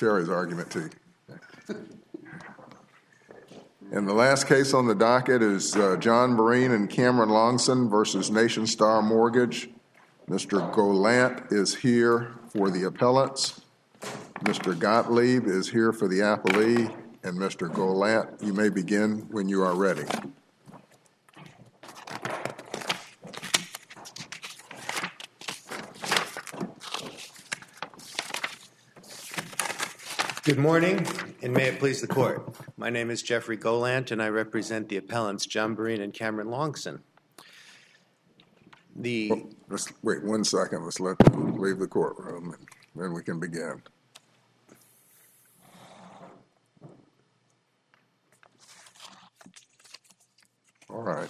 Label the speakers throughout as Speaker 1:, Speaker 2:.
Speaker 1: Terry's argument to you. And the last case on the docket is John Breen and Cameron Longson versus Nation Star Mortgage. Mr. Golant is here for the appellants. Mr. Gottlieb is here for the appellee. And Mr. Golant, you may begin when you are ready.
Speaker 2: Good morning, and may it please the court. My name is Jeffrey Golant, and I represent the appellants John Breen and Cameron Longson.
Speaker 1: Let's wait 1 second. Let's let them leave the courtroom, and then we can begin. All right.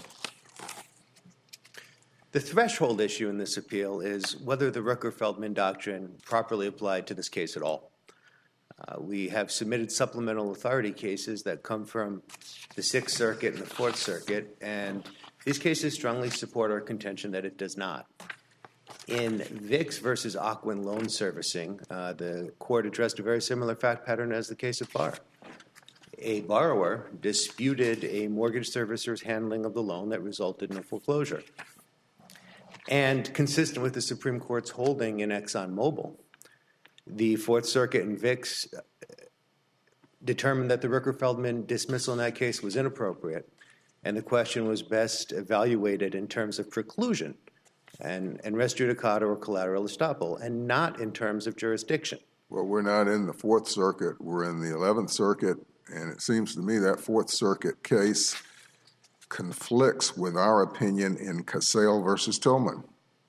Speaker 2: The threshold issue in this appeal is whether the Rooker-Feldman doctrine properly applied to this case at all. We have submitted supplemental authority cases that come from the Sixth Circuit and the Fourth Circuit, and these cases strongly support our contention that it does not. In Vicks versus Ocwen Loan Servicing, the court addressed a very similar fact pattern as the case of Barr. A borrower disputed a mortgage servicer's handling of the loan that resulted in a foreclosure. And consistent with the Supreme Court's holding in ExxonMobil, the Fourth Circuit and Vicks determined that the Rooker-Feldman dismissal in that case was inappropriate, and the question was best evaluated in terms of preclusion and res judicata or collateral estoppel, and not in terms of jurisdiction.
Speaker 1: Well, we're not in the Fourth Circuit. We're in the 11th Circuit, and it seems to me that Fourth Circuit case conflicts with our opinion in Cassell versus Tillman.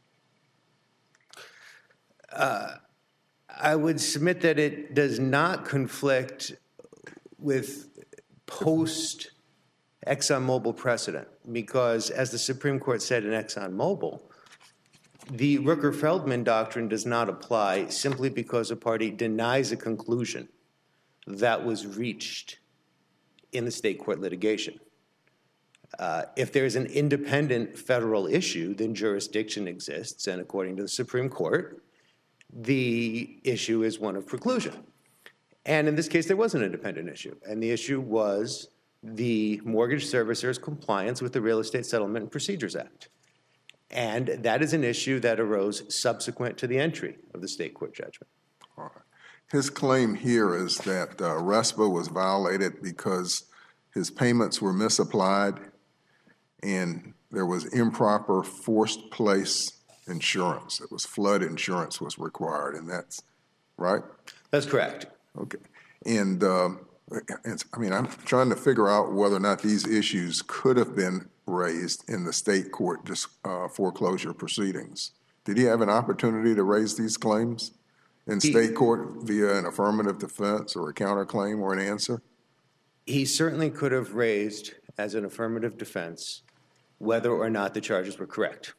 Speaker 2: I would submit that it does not conflict with post-ExxonMobil precedent, because as the Supreme Court said in ExxonMobil, the Rooker-Feldman doctrine does not apply simply because a party denies a conclusion that was reached in the state court litigation. If there's an independent federal issue, then jurisdiction exists, and according to the Supreme Court, the issue is one of preclusion. And in this case, there was an independent issue, and the issue was the mortgage servicer's compliance with the Real Estate Settlement and Procedures Act. And that is an issue that arose subsequent to the entry of the state court judgment.
Speaker 1: All right. His claim here is that RESPA was violated because his payments were misapplied and there was improper forced place insurance. It was flood insurance was required, and that's right?
Speaker 2: That's correct.
Speaker 1: Okay. And I mean, I'm trying to figure out whether or not these issues could have been raised in the state court foreclosure proceedings. Did he have an opportunity to raise these claims in state court via an affirmative defense or a counterclaim or an answer?
Speaker 2: He certainly could have raised as an affirmative defense whether or not the charges were correct.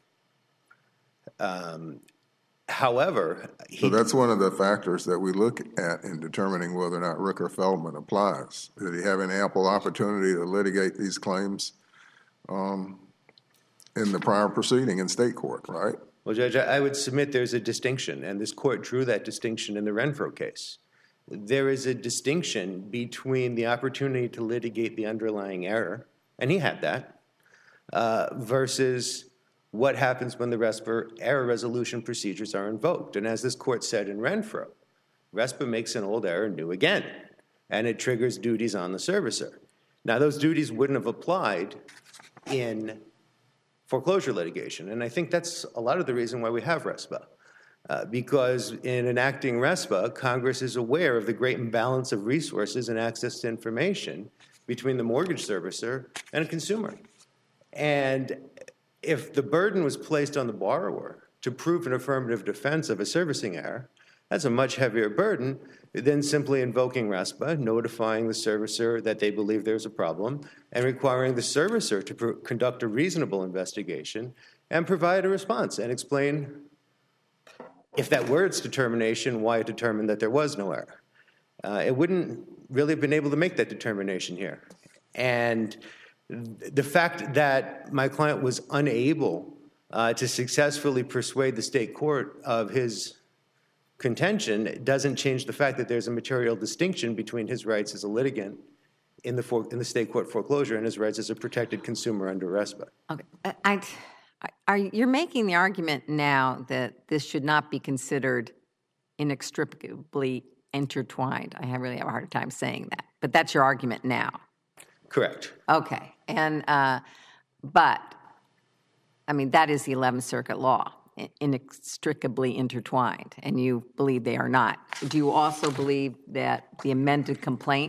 Speaker 2: However,
Speaker 1: so that's one of the factors that we look at in determining whether or not Rooker-Feldman applies. Did he have an ample opportunity to litigate these claims in the prior proceeding in state court, right?
Speaker 2: Well, Judge, I would submit there's a distinction, and this court drew that distinction in the Renfro case. There is a distinction between the opportunity to litigate the underlying error, and he had that, versus what happens when the RESPA error resolution procedures are invoked. And as this court said in Renfro, RESPA makes an old error new again, and it triggers duties on the servicer. Now, those duties wouldn't have applied in foreclosure litigation, and I think that's a lot of the reason why we have RESPA. Because in enacting RESPA, Congress is aware of the great imbalance of resources and access to information between the mortgage servicer and a consumer. And if the burden was placed on the borrower to prove an affirmative defense of a servicing error, that's a much heavier burden than simply invoking RESPA, notifying the servicer that they believe there's a problem, and requiring the servicer to conduct a reasonable investigation and provide a response and explain, if that were its determination, why it determined that there was no error. It wouldn't really have been able to make that determination here. And the fact that my client was unable to successfully persuade the state court of his contention doesn't change the fact that there's a material distinction between his rights as a litigant in the state court foreclosure and his rights as a protected consumer under RESPA.
Speaker 3: Okay. You're making the argument now that this should not be considered inextricably intertwined. I really have a hard time saying that, but that's your argument now.
Speaker 2: Correct.
Speaker 3: Okay. And, but, I mean, that is the 11th Circuit law, inextricably intertwined, and you believe they are not. Do you also believe that the amended complaint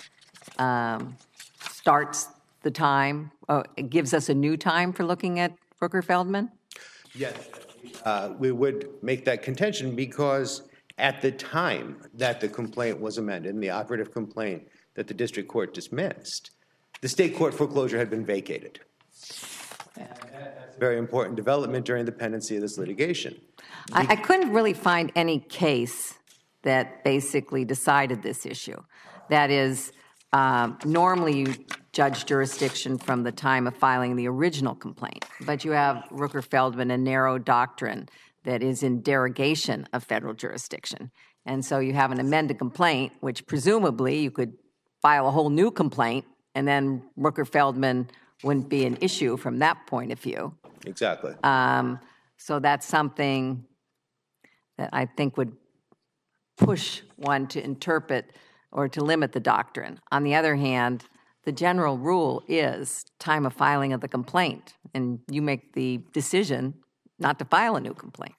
Speaker 3: starts the time, it gives us a new time for looking at Rooker-Feldman?
Speaker 2: Yes. We would make that contention because at the time that the complaint was amended, and the operative complaint that the district court dismissed, the state court foreclosure had been vacated. That's a very important development during the pendency of this litigation.
Speaker 3: I couldn't really find any case that basically decided this issue. That is, normally you judge jurisdiction from the time of filing the original complaint, but you have Rooker-Feldman, a narrow doctrine that is in derogation of federal jurisdiction. And so you have an amended complaint, which presumably you could file a whole new complaint, and then Rooker-Feldman wouldn't be an issue from that point of view.
Speaker 2: Exactly.
Speaker 3: So that's something that I think would push one to interpret or to limit the doctrine. On the other hand, the general rule is time of filing of the complaint, and you make the decision not to file a new complaint.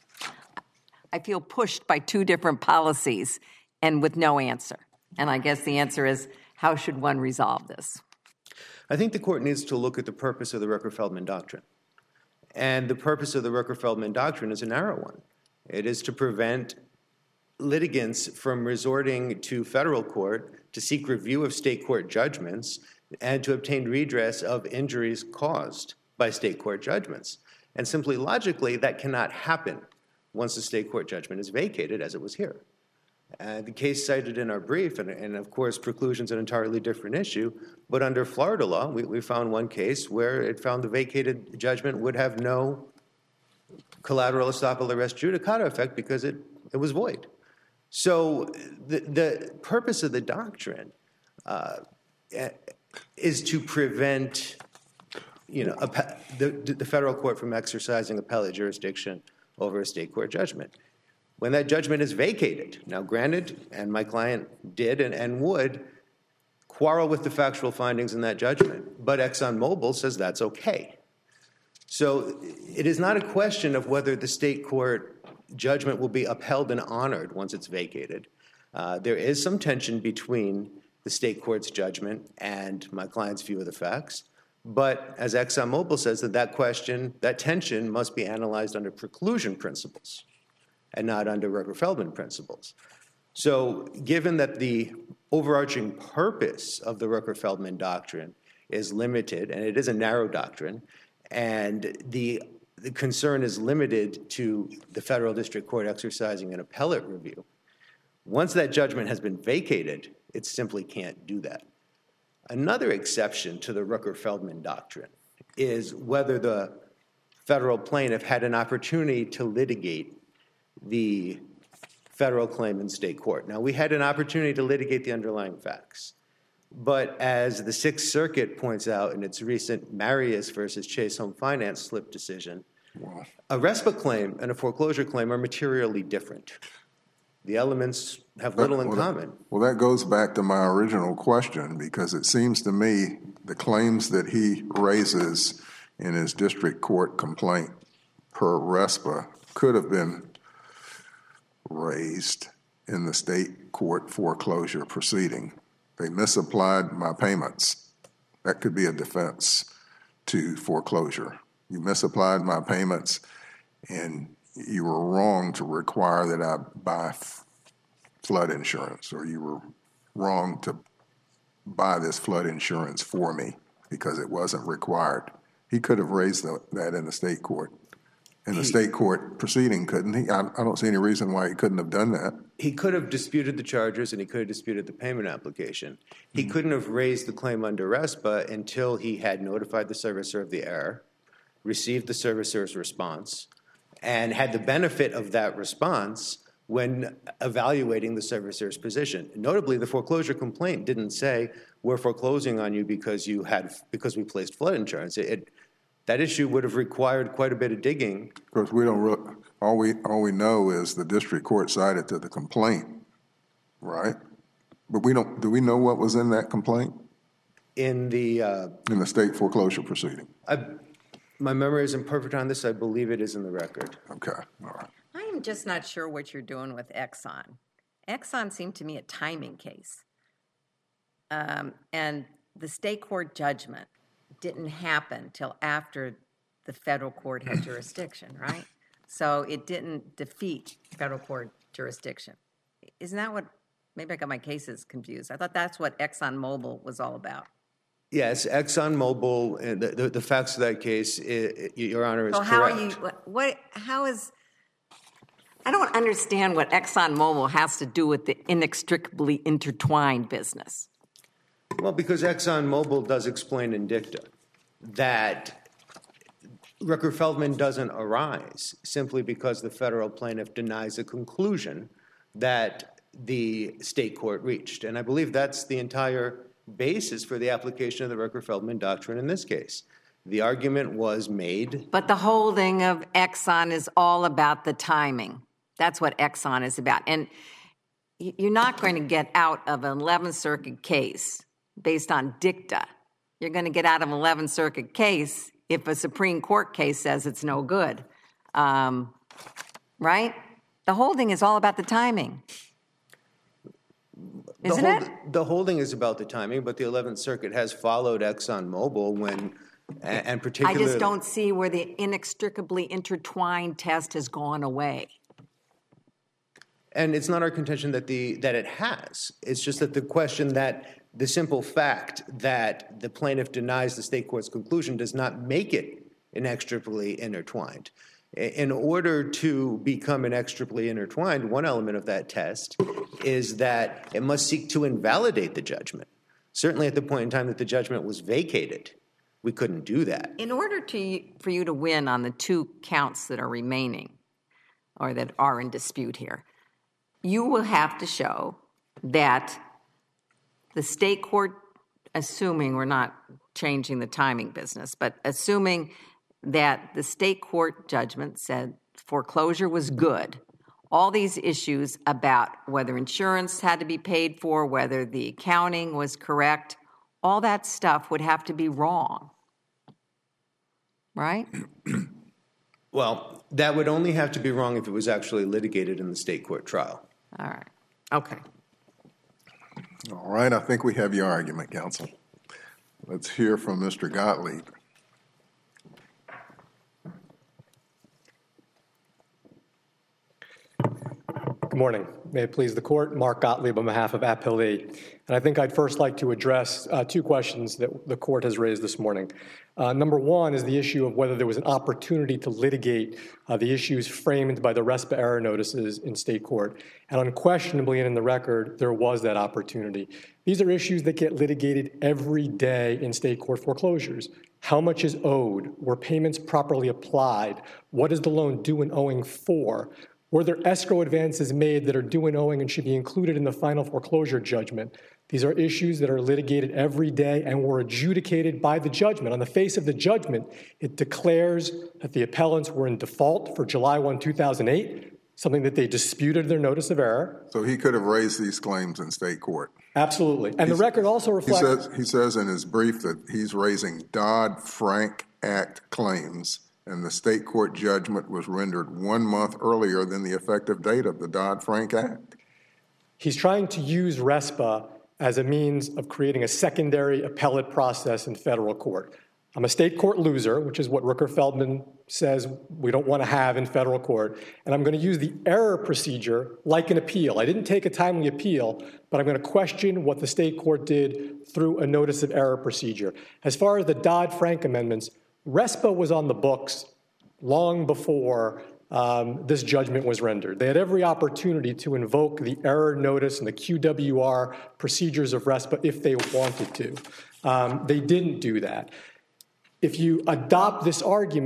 Speaker 3: I feel pushed by two different policies and with no answer. And I guess the answer is, how should one resolve this?
Speaker 2: I think the court needs to look at the purpose of the Rooker-Feldman doctrine. And the purpose of the Rooker-Feldman doctrine is a narrow one. It is to prevent litigants from resorting to federal court to seek review of state court judgments and to obtain redress of injuries caused by state court judgments. And simply logically, that cannot happen once the state court judgment is vacated, as it was here. The case cited in our brief, and of course preclusion is an entirely different issue, but under Florida law, we found one case where it found the vacated judgment would have no collateral estoppel or res judicata effect because it was void. So the purpose of the doctrine is to prevent the federal court from exercising appellate jurisdiction over a state court judgment. When that judgment is vacated, now granted, and my client did and would quarrel with the factual findings in that judgment, but ExxonMobil says that's okay. So it is not a question of whether the state court judgment will be upheld and honored once it's vacated. There is some tension between the state court's judgment and my client's view of the facts, but as ExxonMobil says, that tension must be analyzed under preclusion principles and not under Rooker-Feldman principles. So given that the overarching purpose of the Rooker-Feldman doctrine is limited, and it is a narrow doctrine, and the concern is limited to the federal district court exercising an appellate review, once that judgment has been vacated, it simply can't do that. Another exception to the Rooker-Feldman doctrine is whether the federal plaintiff had an opportunity to litigate the federal claim in state court. Now, we had an opportunity to litigate the underlying facts, but as the Sixth Circuit points out in its recent Marius versus Chase Home Finance slip decision, a RESPA claim and a foreclosure claim are materially different. The elements have little in common.
Speaker 1: Well, that goes back to my original question, because it seems to me the claims that he raises in his district court complaint per RESPA could have been raised in the state court foreclosure proceeding. They misapplied my payments. That could be a defense to foreclosure. You misapplied my payments, and you were wrong to require that I buy flood insurance, or you were wrong to buy this flood insurance for me because it wasn't required. He could have raised that in the state court. In the state court proceeding, couldn't he? I don't see any reason why he couldn't have done that.
Speaker 2: He could have disputed the charges, and he could have disputed the payment application. He couldn't have raised the claim under RESPA until he had notified the servicer of the error, received the servicer's response, and had the benefit of that response when evaluating the servicer's position. Notably, the foreclosure complaint didn't say we're foreclosing on you because we placed flood insurance. That issue would have required quite a bit of digging.
Speaker 1: Of course, we don't. All we know is the district court cited to the complaint, right? But we don't. Do we know what was in that complaint?
Speaker 2: In the
Speaker 1: state foreclosure proceeding.
Speaker 2: My memory isn't perfect on this. I believe it is in the record.
Speaker 1: Okay, all right.
Speaker 3: I'm just not sure what you're doing with Exxon. Exxon seemed to me a timing case. And the state court judgment didn't happen till after the federal court had jurisdiction, right? So it didn't defeat federal court jurisdiction. Isn't that what, maybe I got my cases confused. I thought that's what ExxonMobil was all about.
Speaker 2: Yes, ExxonMobil, and the facts of that case, Your Honor, is correct.
Speaker 3: So I don't understand what ExxonMobil has to do with the inextricably intertwined business.
Speaker 2: Well, because ExxonMobil does explain in dicta that Rooker-Feldman doesn't arise simply because the federal plaintiff denies a conclusion that the state court reached. And I believe that's the entire basis for the application of the Rooker-Feldman doctrine in this case. The argument was made.
Speaker 3: But the holding of Exxon is all about the timing. That's what Exxon is about. And you're not going to get out of an 11th Circuit case based on dicta. You're going to get out of an 11th Circuit case if a Supreme Court case says it's no good. Right? The holding is all about the timing. Isn't it?
Speaker 2: The holding is about the timing, but the 11th Circuit has followed ExxonMobil when, and particularly...
Speaker 3: I just don't see where the inextricably intertwined test has gone away.
Speaker 2: And it's not our contention that it has. It's just that the question that the simple fact that the plaintiff denies the state court's conclusion does not make it inextricably intertwined. In order to become inextricably intertwined, one element of that test is that it must seek to invalidate the judgment. Certainly at the point in time that the judgment was vacated, we couldn't do that.
Speaker 3: In order for you to win on the two counts that are remaining, or that are in dispute here, you will have to show that the state court, assuming we're not changing the timing business, but assuming that the state court judgment said foreclosure was good, all these issues about whether insurance had to be paid for, whether the accounting was correct, all that stuff would have to be wrong. Right?
Speaker 2: Well, that would only have to be wrong if it was actually litigated in the state court trial.
Speaker 3: All right. Okay.
Speaker 1: All right. I think we have your argument, counsel. Let's hear from Mr. Gottlieb.
Speaker 4: Good morning. May it please the court. Mark Gottlieb on behalf of Appellee. And I think I'd first like to address two questions that the court has raised this morning. Number one is the issue of whether there was an opportunity to litigate the issues framed by the RESPA error notices in state court. And unquestionably, and in the record, there was that opportunity. These are issues that get litigated every day in state court foreclosures. How much is owed? Were payments properly applied? What is the loan due and owing for? Were there escrow advances made that are due and owing and should be included in the final foreclosure judgment? These are issues that are litigated every day and were adjudicated by the judgment. On the face of the judgment, it declares that the appellants were in default for July 1, 2008, something that they disputed their notice of error.
Speaker 1: So he could have raised these claims in state court.
Speaker 4: Absolutely. And the record also reflects...
Speaker 1: He says in his brief that he's raising Dodd-Frank Act claims, and the state court judgment was rendered 1 month earlier than the effective date of the Dodd-Frank Act.
Speaker 4: He's trying to use RESPA as a means of creating a secondary appellate process in federal court. I'm a state court loser, which is what Rooker-Feldman says we don't want to have in federal court, and I'm going to use the error procedure like an appeal. I didn't take a timely appeal, but I'm going to question what the state court did through a notice of error procedure. As far as the Dodd-Frank amendments, RESPA was on the books long before this judgment was rendered. They had every opportunity to invoke the error notice and the QWR procedures of RESPA if they wanted to. They didn't do that. If you adopt this argument,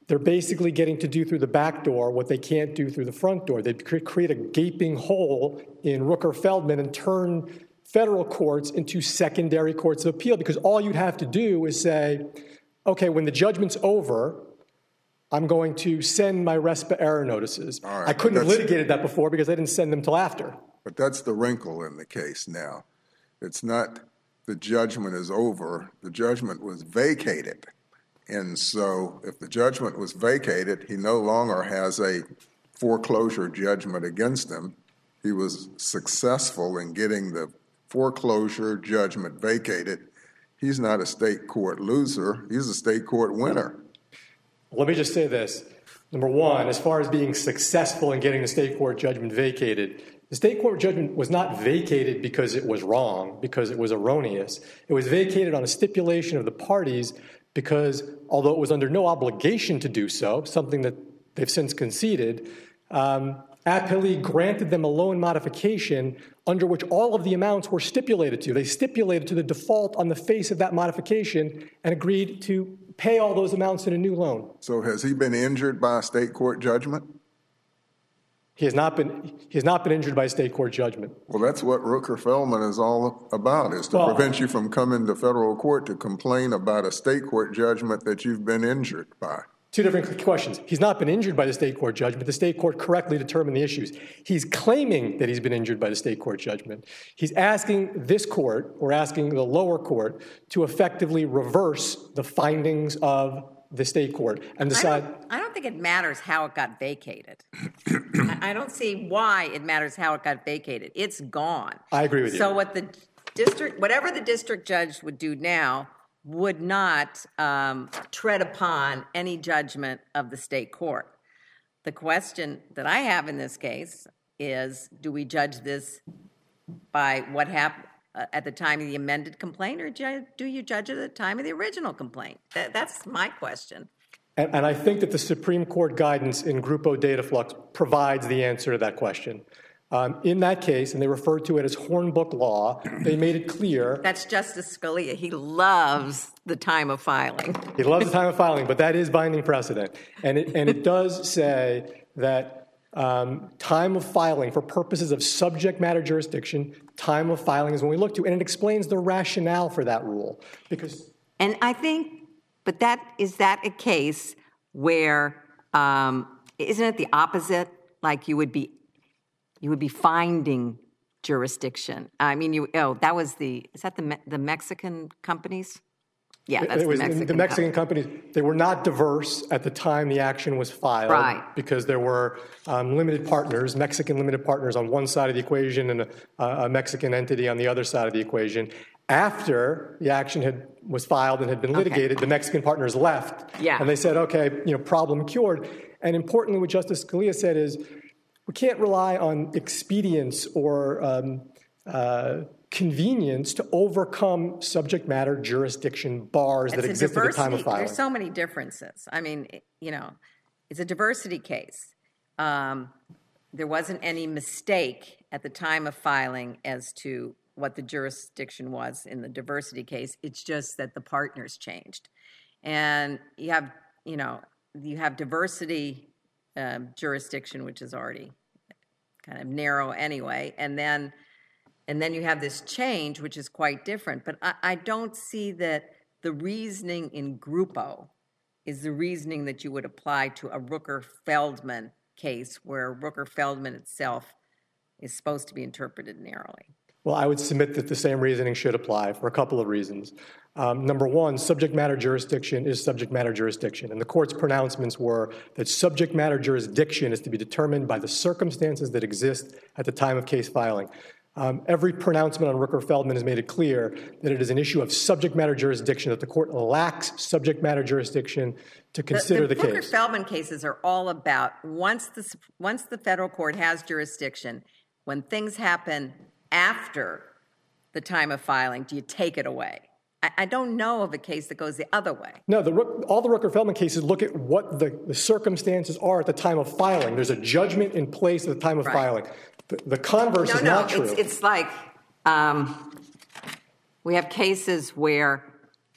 Speaker 4: they're basically getting to do through the back door what they can't do through the front door. They create a gaping hole in Rooker-Feldman and turn federal courts into secondary courts of appeal, because all you'd have to do is say, okay, when the judgment's over, I'm going to send my RESPA error notices.
Speaker 1: Right,
Speaker 4: I couldn't have litigated that before because I didn't send them till after.
Speaker 1: But that's the wrinkle in the case now. It's not the judgment is over. The judgment was vacated. And so if the judgment was vacated, he no longer has a foreclosure judgment against him. He was successful in getting the foreclosure judgment vacated. He's not a state court loser. He's a state court winner.
Speaker 4: Let me just say this. Number one, as far as being successful in getting the state court judgment vacated, the state court judgment was not vacated because it was wrong, because it was erroneous. It was vacated on a stipulation of the parties because, although it was under no obligation to do so, something that they've since conceded, Appellee granted them a loan modification under which all of the amounts were stipulated to. They stipulated to the default on the face of that modification and agreed to pay all those amounts in a new loan.
Speaker 1: So has he been injured by a state court judgment?
Speaker 4: He has not been injured by a state court judgment.
Speaker 1: Well, that's what Rooker-Feldman is all about, is to prevent you from coming to federal court to complain about a state court judgment that you've been injured by.
Speaker 4: Two different questions. He's not been injured by the state court judgment. The state court correctly determined the issues. He's claiming that he's been injured by the state court judgment. He's asking this court, or asking the lower court, to effectively reverse the findings of the state court and decide.
Speaker 3: I don't think it matters how it got vacated. I don't see why it matters how it got vacated. It's gone.
Speaker 4: I agree with you.
Speaker 3: So whatever the district judge would do now would not tread upon any judgment of the state court. The question that I have in this case is, do we judge this by what happened at the time of the amended complaint, or do you judge it at the time of the original complaint? That's my question.
Speaker 4: And I think that the Supreme Court guidance in Grupo Dataflux provides the answer to that question. In that case, and they referred to it as Hornbook law, they made it clear.
Speaker 3: That's Justice Scalia. He loves the time of filing.
Speaker 4: He loves the time of filing, but that is binding precedent. And it does say that time of filing for purposes of subject matter jurisdiction, time of filing is when we look to, and it explains the rationale for that rule.
Speaker 3: And I think, but is that a case where, isn't it the opposite? Like you would be finding jurisdiction. I mean, is that the Mexican companies? Yeah, that's
Speaker 4: the Mexican companies. They were not diverse at the time the action was filed,
Speaker 3: right? Because
Speaker 4: there were limited partners, Mexican limited partners on one side of the equation and a Mexican entity on the other side of the equation. After the action was filed and had been litigated, the Mexican partners left, and they said, "Okay, problem cured." And importantly, what Justice Scalia said is, we can't rely on expedience or convenience to overcome subject matter jurisdiction bars that exist at the time of filing.
Speaker 3: There's so many differences. I mean, it's a diversity case. There wasn't any mistake at the time of filing as to what the jurisdiction was in the diversity case. It's just that the partners changed. And you have diversity jurisdiction, which is already kind of narrow anyway, and then you have this change, which is quite different. But I don't see that the reasoning in Grupo is the reasoning that you would apply to a Rooker-Feldman case, where Rooker-Feldman itself is supposed to be interpreted narrowly.
Speaker 4: Well, I would submit that the same reasoning should apply for a couple of reasons. Number one, subject matter jurisdiction is subject matter jurisdiction. And the court's pronouncements were that subject matter jurisdiction is to be determined by the circumstances that exist at the time of case filing. Every pronouncement on Rooker-Feldman has made it clear that it is an issue of subject matter jurisdiction, that the court lacks subject matter jurisdiction to consider the case.
Speaker 3: The Rooker-Feldman cases are all about once the federal court has jurisdiction, when things happen after the time of filing, do you take it away? I don't know of a case that goes the other way.
Speaker 4: No, all the Rooker-Feldman cases look at what the circumstances are at the time of filing. There's a judgment in place at the time of filing. The converse is not true.
Speaker 3: It's like we have cases where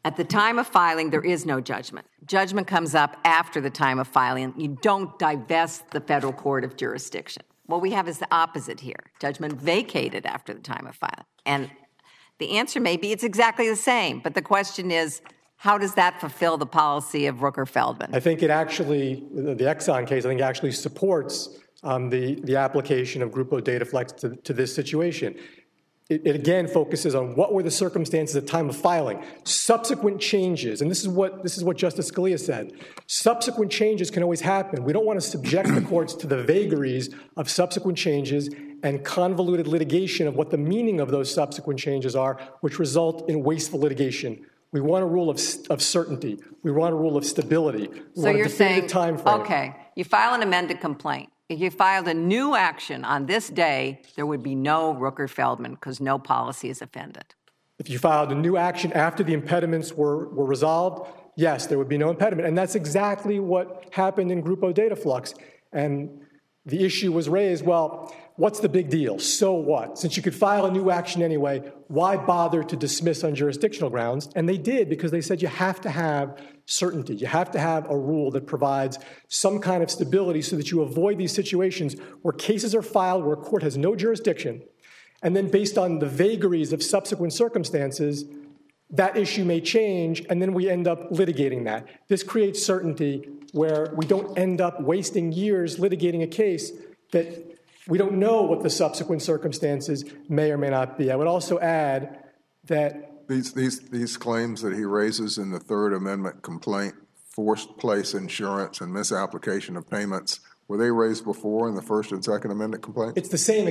Speaker 3: At the time of filing, there is no judgment. Judgment comes up after the time of filing. You don't divest the federal court of jurisdiction. What we have is the opposite here. Judgment vacated after the time of filing. And the answer may be it's exactly the same, but the question is, how does that fulfill the policy of Rooker-Feldman?
Speaker 4: I think it actually, the Exxon case, I think actually supports the application of Grupo Dataflex to this situation. It again focuses on what were the circumstances at the time of filing. Subsequent changes, and this is what Justice Scalia said. Subsequent changes can always happen. We don't want to subject the courts to the vagaries of subsequent changes and convoluted litigation of what the meaning of those subsequent changes are, which result in wasteful litigation. We want a rule of certainty. We want a rule of stability.
Speaker 3: So you're saying, okay, you file an amended complaint. If you filed a new action on this day, there would be no Rooker-Feldman because no policy is offended.
Speaker 4: If you filed a new action after the impediments were resolved, yes, there would be no impediment. And that's exactly what happened in Grupo Dataflux. And the issue was raised, well, what's the big deal? So what? Since you could file a new action anyway, why bother to dismiss on jurisdictional grounds? And they did, because they said you have to have certainty. You have to have a rule that provides some kind of stability so that you avoid these situations where cases are filed where a court has no jurisdiction, and then based on the vagaries of subsequent circumstances, that issue may change, and then we end up litigating that. This creates certainty where we don't end up wasting years litigating a case that we don't know what the subsequent circumstances may or may not be. I would also add that
Speaker 1: these claims that he raises in the Third Amendment complaint, forced place insurance and misapplication of payments, were they raised before in the First and Second Amendment complaint?
Speaker 4: It's the same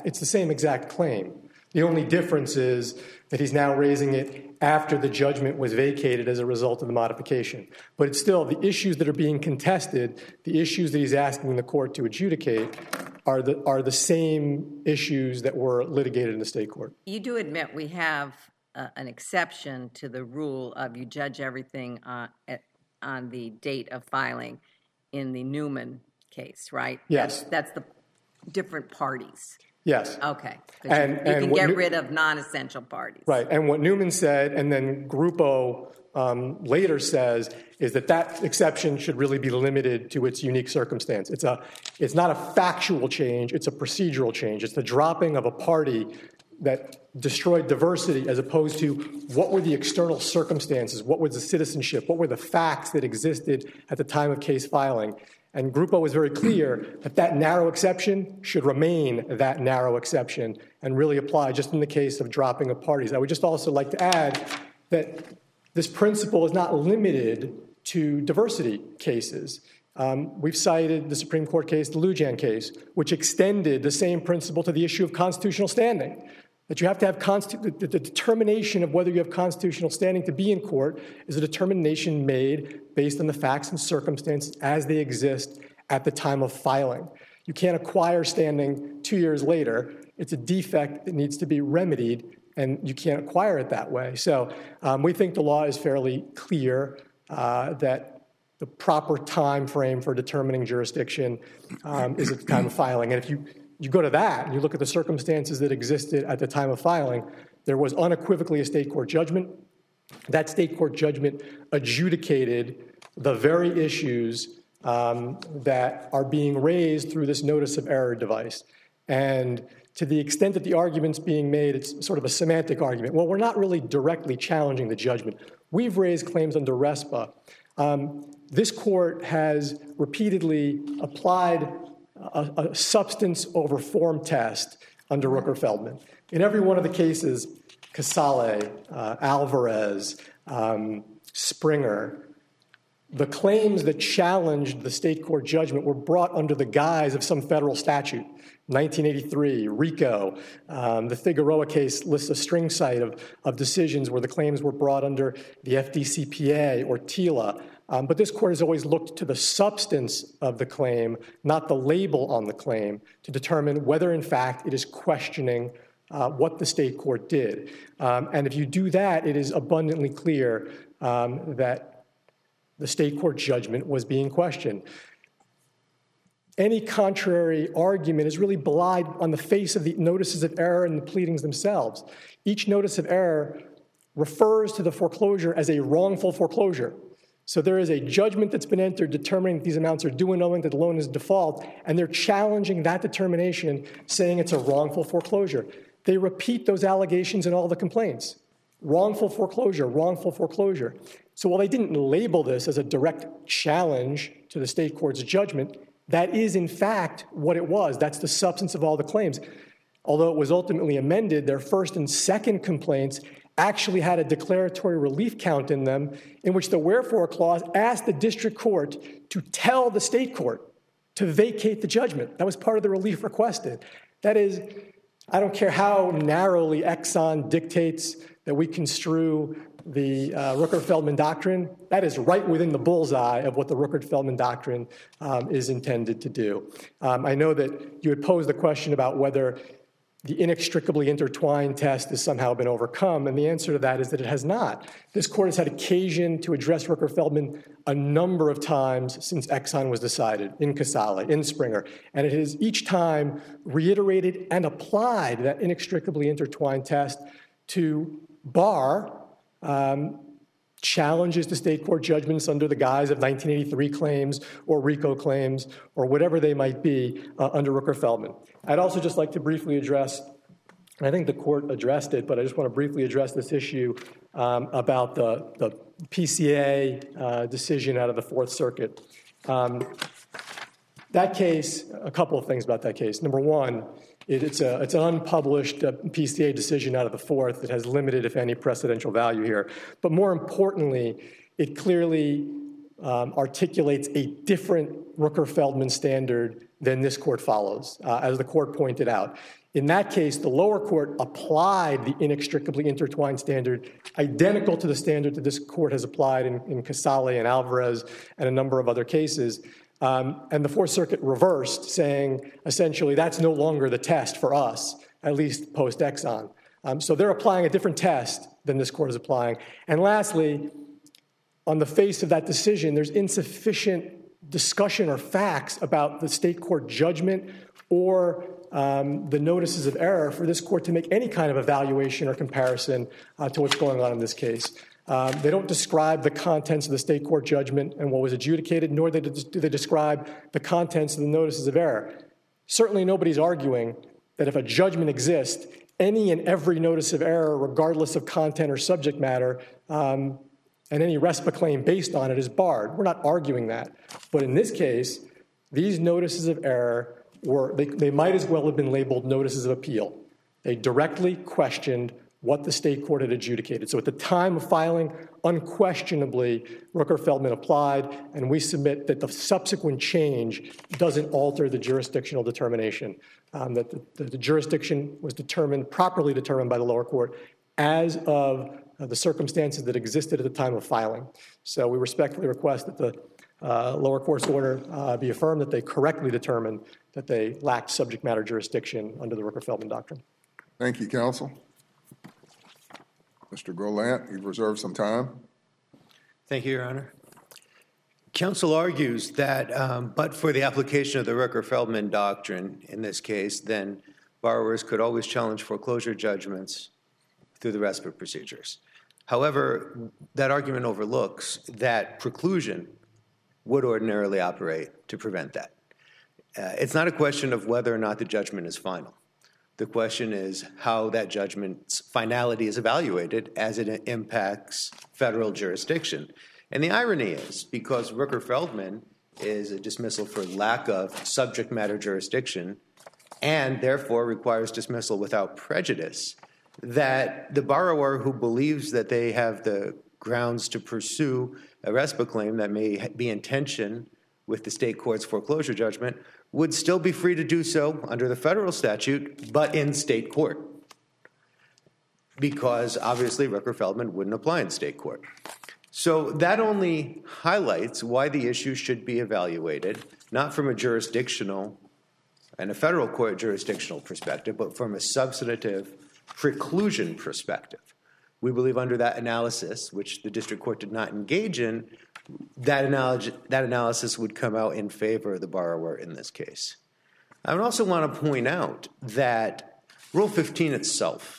Speaker 4: exact claim. The only difference is that he's now raising it after the judgment was vacated as a result of the modification. But it's still the issues that are being contested, the issues that he's asking the court to adjudicate are the same issues that were litigated in the state court.
Speaker 3: You do admit we have an exception to the rule of you judge everything on the date of filing in the Newman case, right?
Speaker 4: Yes.
Speaker 3: That's the different parties.
Speaker 4: Yes.
Speaker 3: Okay. And you can get rid of non-essential parties. Right.
Speaker 4: And what Newman said, and then Grupo later says, is that exception should really be limited to its unique circumstance. It's not a factual change. It's a procedural change. It's the dropping of a party that destroyed diversity as opposed to what were the external circumstances, what was the citizenship, what were the facts that existed at the time of case filing. And Grupo was very clear that narrow exception should remain that narrow exception and really apply just in the case of dropping of parties. I would just also like to add that this principle is not limited to diversity cases. We've cited the Supreme Court case, the Lujan case, which extended the same principle to the issue of constitutional standing. That you have to have the determination of whether you have constitutional standing to be in court is a determination made based on the facts and circumstances as they exist at the time of filing. You can't acquire standing 2 years later. It's a defect that needs to be remedied, and you can't acquire it that way. So we think the law is fairly clear that the proper time frame for determining jurisdiction is at the time of filing. And if you go to that and you look at the circumstances that existed at the time of filing, there was unequivocally a state court judgment. That state court judgment adjudicated the very issues that are being raised through this notice of error device. And to the extent that the argument's being made, it's sort of a semantic argument. Well, we're not really directly challenging the judgment. We've raised claims under RESPA. This court has repeatedly applied a substance over form test under Rooker-Feldman. In every one of the cases, Casale, Alvarez, Springer, the claims that challenged the state court judgment were brought under the guise of some federal statute. 1983, RICO, the Figueroa case lists a string cite of decisions where the claims were brought under the FDCPA or TILA. But this court has always looked to the substance of the claim, not the label on the claim, to determine whether, in fact, it is questioning what the state court did. And if you do that, it is abundantly clear that the state court judgment was being questioned. Any contrary argument is really belied on the face of the notices of error and the pleadings themselves. Each notice of error refers to the foreclosure as a wrongful foreclosure. So there is a judgment that's been entered determining that these amounts are due and owing, that the loan is default, and they're challenging that determination, saying it's a wrongful foreclosure. They repeat those allegations in all the complaints. Wrongful foreclosure, wrongful foreclosure. So while they didn't label this as a direct challenge to the state court's judgment, that is in fact what it was. That's the substance of all the claims. Although it was ultimately amended, their first and second complaints actually had a declaratory relief count in them in which the wherefore clause asked the district court to tell the state court to vacate the judgment. That was part of the relief requested. That is, I don't care how narrowly Exxon dictates that we construe the Rooker-Feldman Doctrine, that is right within the bullseye of what the Rooker-Feldman Doctrine is intended to do. I know that you had posed the question about whether the inextricably intertwined test has somehow been overcome, and the answer to that is that it has not. This court has had occasion to address Rooker-Feldman a number of times since Exxon was decided, in Casale, in Springer, and it has each time reiterated and applied that inextricably intertwined test to bar challenges to state court judgments under the guise of 1983 claims or RICO claims or whatever they might be under Rooker-Feldman. I'd also just like to briefly address, and I think the court addressed it, but I just want to briefly address this issue about the PCA decision out of the Fourth Circuit. That case, a couple of things about that case. Number one, it's an unpublished PCA decision out of the Fourth that has limited, if any, precedential value here. But more importantly, it clearly articulates a different Rooker-Feldman standard than this court follows, as the court pointed out. In that case, the lower court applied the inextricably intertwined standard identical to the standard that this court has applied in Casale and Alvarez and a number of other cases. And the Fourth Circuit reversed, saying, essentially, that's no longer the test for us, at least post-Exxon. So they're applying a different test than this court is applying. And lastly, on the face of that decision, there's insufficient discussion or facts about the state court judgment or the notices of error for this court to make any kind of evaluation or comparison to what's going on in this case. They don't describe the contents of the state court judgment and what was adjudicated, nor do they describe the contents of the notices of error. Certainly nobody's arguing that if a judgment exists, any and every notice of error, regardless of content or subject matter, and any RESPA claim based on it is barred. We're not arguing that. But in this case, these notices of error they might as well have been labeled notices of appeal. They directly questioned what the state court had adjudicated. So at the time of filing, unquestionably, Rooker-Feldman applied, and we submit that the subsequent change doesn't alter the jurisdictional determination, that the jurisdiction was properly determined by the lower court as of the circumstances that existed at the time of filing. So we respectfully request that the lower court's order be affirmed, that they correctly determined that they lacked subject matter jurisdiction under the Rooker-Feldman Doctrine.
Speaker 1: Thank you, counsel. Mr. Golant, you've reserved some time.
Speaker 2: Thank you, Your Honor. Counsel argues that but for the application of the Rooker-Feldman Doctrine in this case, then borrowers could always challenge foreclosure judgments through the RESPA procedures. However, that argument overlooks that preclusion would ordinarily operate to prevent that. It's not a question of whether or not the judgment is final. The question is how that judgment's finality is evaluated as it impacts federal jurisdiction. And the irony is, because Rooker-Feldman is a dismissal for lack of subject matter jurisdiction and therefore requires dismissal without prejudice, that the borrower who believes that they have the grounds to pursue a RESPA claim that may be in tension with the state court's foreclosure judgment would still be free to do so under the federal statute, but in state court, because obviously Rooker-Feldman wouldn't apply in state court. So that only highlights why the issue should be evaluated, not from a jurisdictional and a federal court jurisdictional perspective, but from a substantive preclusion perspective. We believe under that analysis, which the district court did not engage in, that analysis would come out in favor of the borrower in this case. I would also want to point out that Rule 15 itself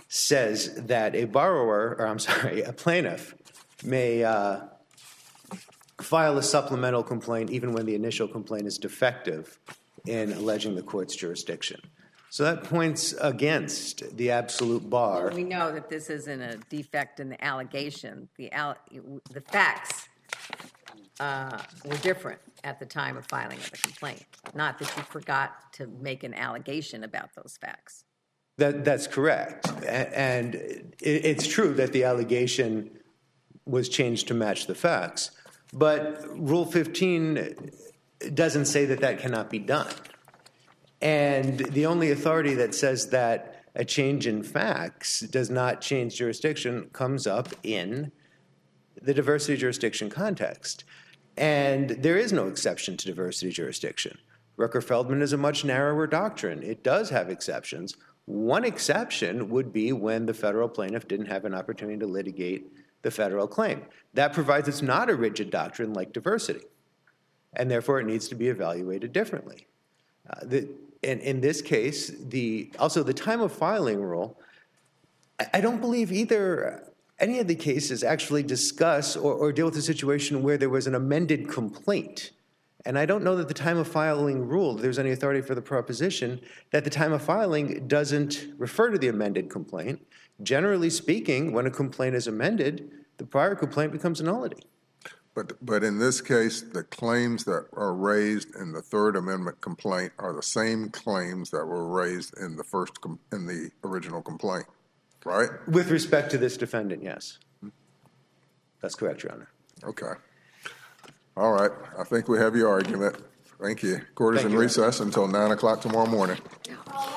Speaker 2: says that a plaintiff may file a supplemental complaint even when the initial complaint is defective in alleging the court's jurisdiction. So that points against the absolute bar.
Speaker 3: We know that this isn't a defect in the allegation. The facts were different at the time of filing of the complaint, not that you forgot to make an allegation about those facts.
Speaker 2: That's correct. And it's true that the allegation was changed to match the facts, but Rule 15 doesn't say that that cannot be done. And the only authority that says that a change in facts does not change jurisdiction comes up in the diversity jurisdiction context. And there is no exception to diversity jurisdiction. Rooker-Feldman is a much narrower doctrine. It does have exceptions. One exception would be when the federal plaintiff didn't have an opportunity to litigate the federal claim. That provides it's not a rigid doctrine like diversity, and therefore it needs to be evaluated differently. In this case, also the time of filing rule, I don't believe any of the cases actually discuss or deal with a situation where there was an amended complaint. And I don't know that the time of filing rule, there's any authority for the proposition that the time of filing doesn't refer to the amended complaint. Generally speaking, when a complaint is amended, the prior complaint becomes a nullity.
Speaker 1: But in this case, the claims that are raised in the Third Amendment complaint are the same claims that were raised in the original complaint, right?
Speaker 2: With respect to this defendant, yes. That's correct, Your Honor.
Speaker 1: Okay. All right. I think we have your argument. Thank you. Court is in recess until 9 o'clock tomorrow morning.